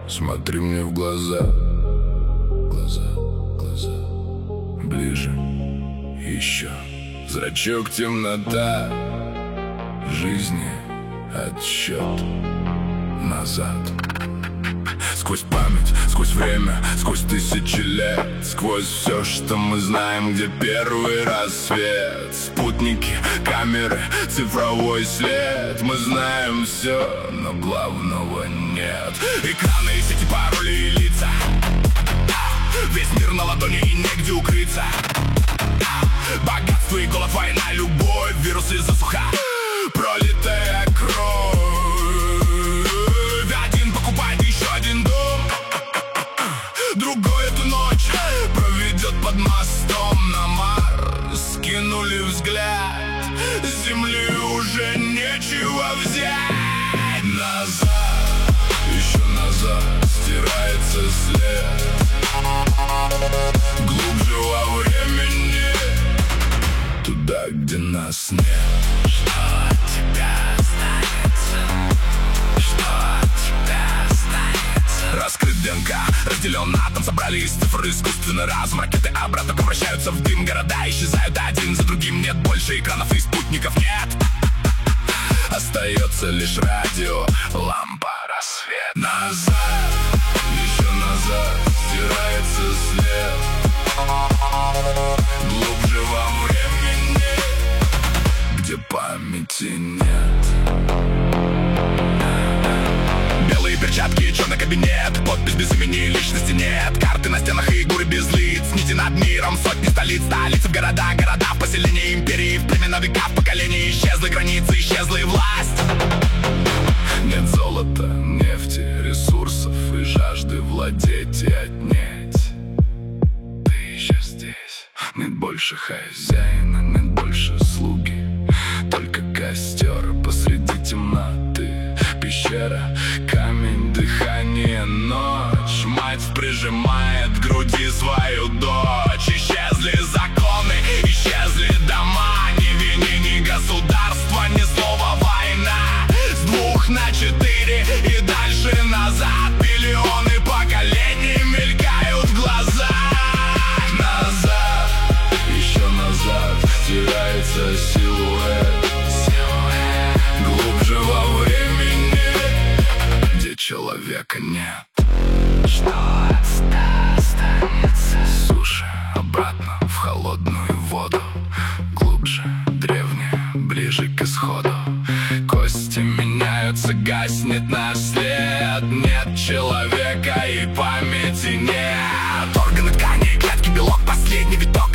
Смотри мне в глаза, глаза, глаза, ближе, еще. Зрачок, темнота, жизни отсчет назад. Сквозь память, сквозь время, сквозь тысячи лет, сквозь все, что мы знаем, где первый рассвет. Спутники, камеры, цифровой след. Мы знаем все, но главного нет. Экраны, сети, пароли и лица. Весь мир на ладони и негде укрыться. Богатство и голод, война, любовь, вирусы, засуха, пролитая кровь. Один покупает еще один дом, другой эту ночь проведет под мостом на Марс. Скинули взгляд, с земли уже нечего взять. Назад, еще назад, стирается след. Глубже во времени, туда, где нас нет. Что от тебя останется? Что от тебя останется? Раскрыт ДНК, разделен атом, собрали из цифр искусственный разум. Ракеты обратно превращаются в дым, города исчезают один за другим. Нет больше экранов и спутников, нет. Остается лишь радио, лампа, рассвет. Назад, еще назад, стирается след. Глубже во времени, где памяти нет. Белые перчатки, черный кабинет, подпись без имени, личности нет. Карты на стенах и горы без лиц, нити над миром, сотни столиц. Столицы в города, города в поселения империи. В племена века, в поколении исчезли границы, исчезла и власть. Нет золота, нефти, ресурсов и жажды владеть и отнять. Ты еще здесь. Нет больше хозяина, нет больше слуги, только костер посреди темноты. Пещера, камень, дыхание, ночь. Мать прижимает к груди свою дочь. Исчезли законы, исчезли дома. Ни вини, ни государства, ни слова война. С 2 на 4 и дальше назад. Миллионы поколений мелькают в глазах. Назад, еще назад, теряется силуэт. Глубже во времени, где человека нет. Что останется? Суши, обратно в холодную воду. Глубже, древнее, ближе к исходу. Кости меняются, гаснет наш след. Нет человека и памяти нет. Органы, ткани, клетки, белок, последний виток.